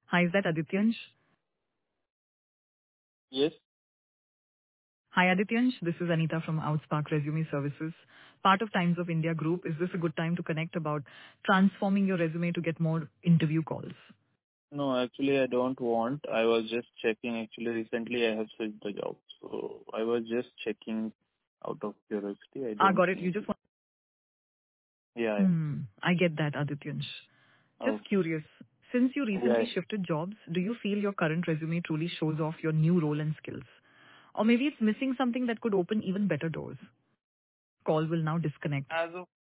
Hi, is that Adityansh? Yes. Hi, Adityansh. This is Anita from Outspark Resume Services, part of Times of India Group. Is this a good time to connect about transforming your resume to get more interview calls? No, actually, I don't want. I was just checking. Actually, recently I have switched the job. So I was just checking out of curiosity. I don't Got it. You need just it. want... Yeah. I get that, Adityansh. Yeah. Just Okay. curious. Since you Yeah. recently shifted jobs, do you feel your current resume truly shows off your new role and skills? Or maybe it's missing something that could open even better doors. Call will now disconnect. As of